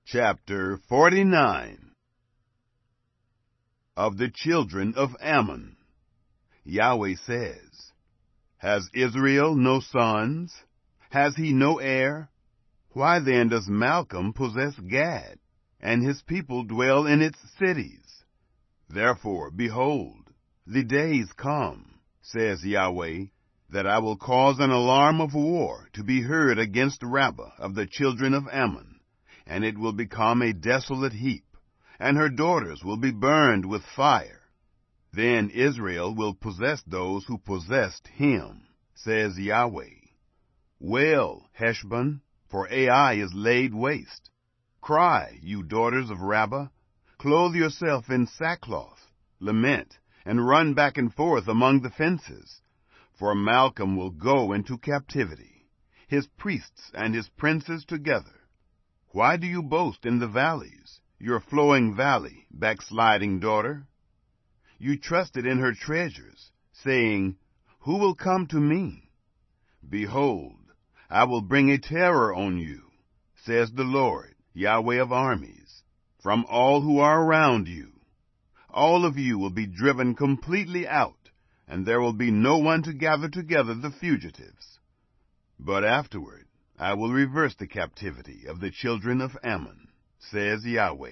Chapter 49. Of the children of Ammon. Yahweh says, Has Israel no sons? Has he no heir? Why then does Malcolm possess Gad, and his people dwell in its cities? Therefore, behold, the days come, says Yahweh, that I will cause an alarm of war to be heard against Rabbah of the children of Ammon, and it will become a desolate heap, and her daughters will be burned with fire. Then Israel will possess those who possessed him, says Yahweh. Wail, Heshbon, for Ai is laid waste. Cry, you daughters of Rabbah, clothe yourself in sackcloth, lament, and run back and forth among the fences. For Malcolm will go into captivity, his priests and his princes together. Why do you boast in the valleys, your flowing valley, backsliding daughter? You trusted in her treasures, saying, Who will come to me? Behold, I will bring a terror on you, says the Lord, Yahweh of armies, from all who are around you. All of you will be driven completely out, and there will be no one to gather together the fugitives. But afterward, I will reverse the captivity of the children of Ammon, says Yahweh.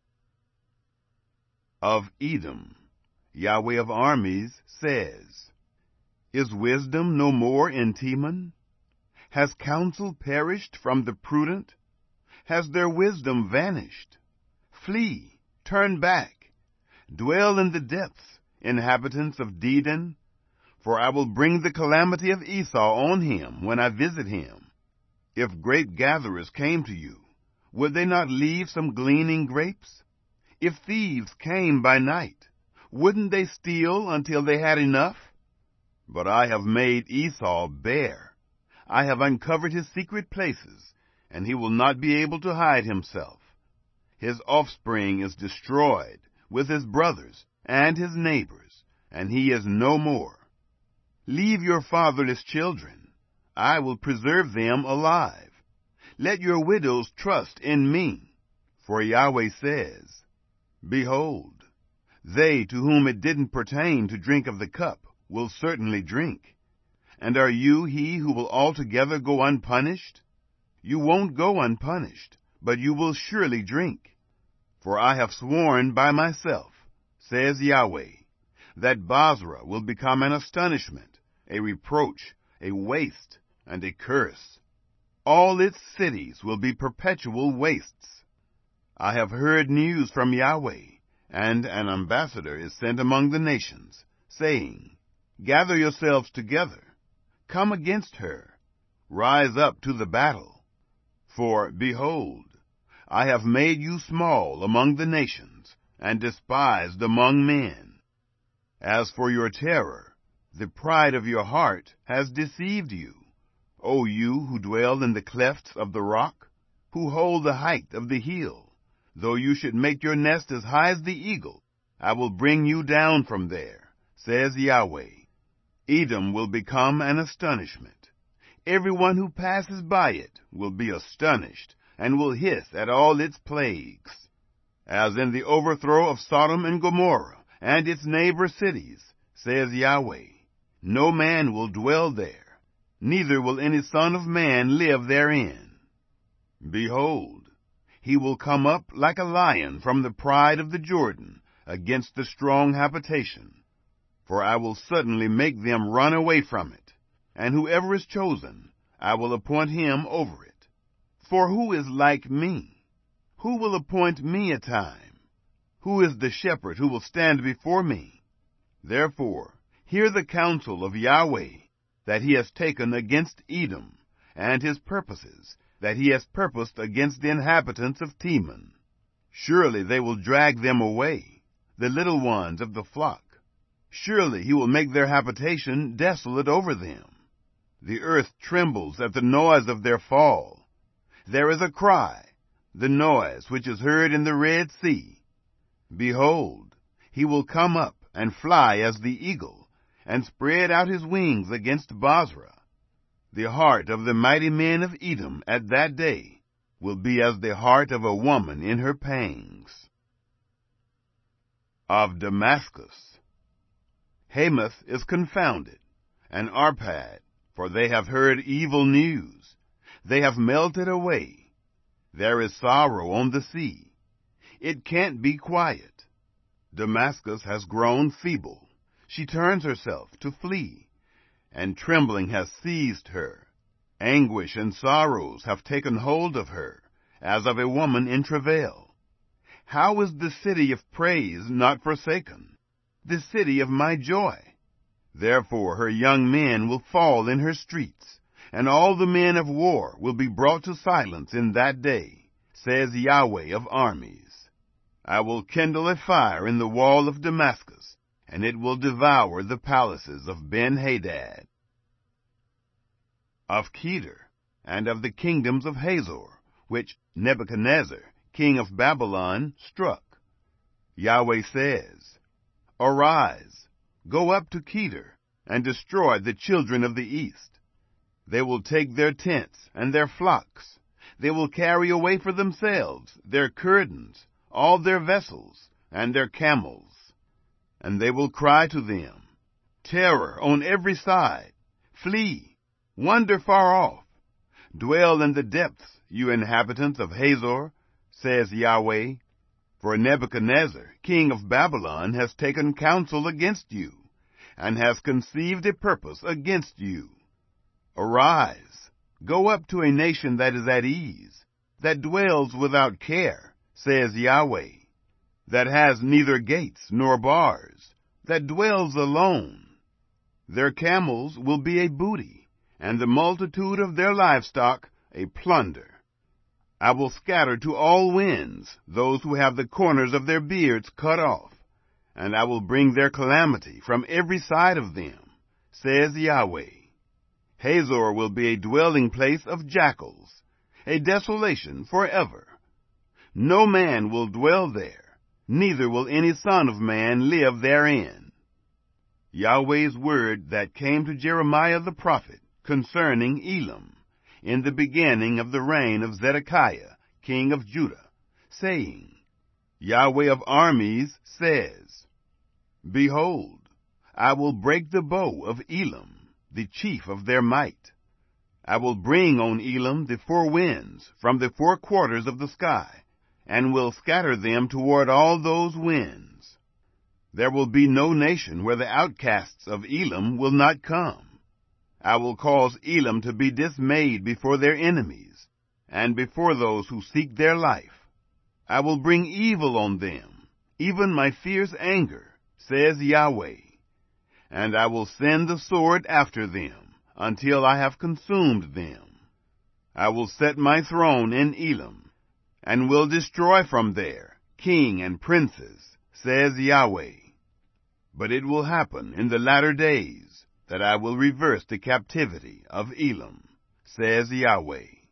Of Edom, Yahweh of armies says, Is wisdom no more in Teman? Has counsel perished from the prudent? Has their wisdom vanished? Flee, turn back, dwell in the depths, inhabitants of Dedan, for I will bring the calamity of Esau on him when I visit him. If grape gatherers came to you, would they not leave some gleaning grapes? If thieves came by night, wouldn't they steal until they had enough? But I have made Esau bare. I have uncovered his secret places, and he will not be able to hide himself. His offspring is destroyed with his brothers and his neighbors, and he is no more. Leave your fatherless children. I will preserve them alive. Let your widows trust in me. For Yahweh says, Behold, they to whom it didn't pertain to drink of the cup will certainly drink. And are you he who will altogether go unpunished? You won't go unpunished, but you will surely drink. For I have sworn by myself, says Yahweh, that Basra will become an astonishment, a reproach, a waste, and a curse. All its cities will be perpetual wastes. I have heard news from Yahweh, and an ambassador is sent among the nations, saying, Gather yourselves together, come against her, rise up to the battle. For, behold, I have made you small among the nations, and despised among men. As for your terror, the pride of your heart has deceived you. O you who dwell in the clefts of the rock, who hold the height of the hill, though you should make your nest as high as the eagle, I will bring you down from there, says Yahweh. Edom will become an astonishment. Everyone who passes by it will be astonished, and will hiss at all its plagues. As in the overthrow of Sodom and Gomorrah, and its neighbor cities, says Yahweh, no man will dwell there, neither will any son of man live therein. Behold, he will come up like a lion from the pride of the Jordan against the strong habitation. For I will suddenly make them run away from it, and whoever is chosen, I will appoint him over it. For who is like me? Who will appoint me a time? Who is the shepherd who will stand before me? Therefore, hear the counsel of Yahweh, that he has taken against Edom, and his purposes, that he has purposed against the inhabitants of Teman. Surely they will drag them away, the little ones of the flock. Surely he will make their habitation desolate over them. The earth trembles at the noise of their fall. There is a cry, the noise which is heard in the Red Sea. Behold, he will come up and fly as the eagle, and spread out his wings against Basra. The heart of the mighty men of Edom at that day will be as the heart of a woman in her pangs. Of Damascus. Hamath is confounded, and Arpad, for they have heard evil news. They have melted away. There is sorrow on the sea. It can't be quiet. Damascus has grown feeble. She turns herself to flee, and trembling has seized her. Anguish and sorrows have taken hold of her, as of a woman in travail. How is the city of praise not forsaken, the city of my joy? Therefore her young men will fall in her streets, and all the men of war will be brought to silence in that day, says Yahweh of armies. I will kindle a fire in the wall of Damascus, and it will devour the palaces of Ben-Hadad. Of Kedar, and of the kingdoms of Hazor, which Nebuchadnezzar, king of Babylon, struck. Yahweh says, Arise, go up to Kedar, and destroy the children of the east. They will take their tents and their flocks. They will carry away for themselves their curtains, all their vessels, and their camels. And they will cry to them, Terror on every side, flee, wander far off. Dwell in the depths, you inhabitants of Hazor, says Yahweh, for Nebuchadnezzar, king of Babylon, has taken counsel against you, and has conceived a purpose against you. Arise, go up to a nation that is at ease, that dwells without care, says Yahweh, that has neither gates nor bars, that dwells alone. Their camels will be a booty, and the multitude of their livestock a plunder. I will scatter to all winds those who have the corners of their beards cut off, and I will bring their calamity from every side of them, says Yahweh. Hazor will be a dwelling place of jackals, a desolation forever. No man will dwell there, neither will any son of man live therein. Yahweh's word that came to Jeremiah the prophet concerning Elam, in the beginning of the reign of Zedekiah, king of Judah, saying, Yahweh of armies says, Behold, I will break the bow of Elam, the chief of their might. I will bring on Elam the four winds from the four quarters of the sky, and will scatter them toward all those winds. There will be no nation where the outcasts of Elam will not come. I will cause Elam to be dismayed before their enemies, and before those who seek their life. I will bring evil on them, even my fierce anger, says Yahweh. And I will send the sword after them, until I have consumed them. I will set my throne in Elam, and will destroy from there king and princes, says Yahweh. But it will happen in the latter days that I will reverse the captivity of Elam, says Yahweh.